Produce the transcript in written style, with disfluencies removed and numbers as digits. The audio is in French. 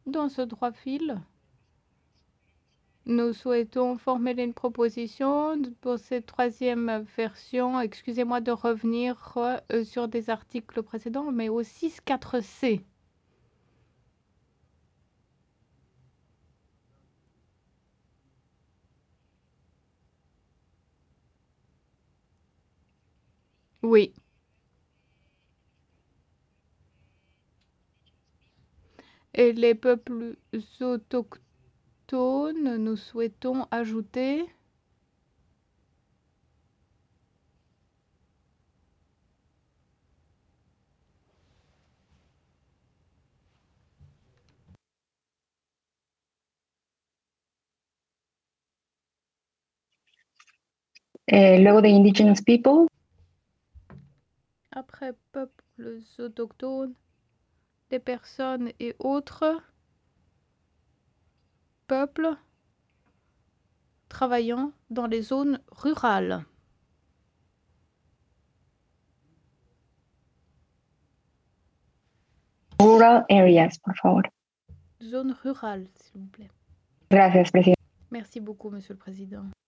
Dans ce droit fil, nous souhaitons formuler une proposition pour cette troisième version. Excusez-moi de revenir sur des articles précédents, mais au 6.4c. Oui. Et les peuples autochtones, nous souhaitons ajouter Luego de indigenous people. Après peuples autochtones, des personnes et autres peuples travaillant dans les zones rurales. Rural areas, por favor. Zone rurale, s'il vous plaît. Gracias, presidente. Merci beaucoup, Monsieur le Président.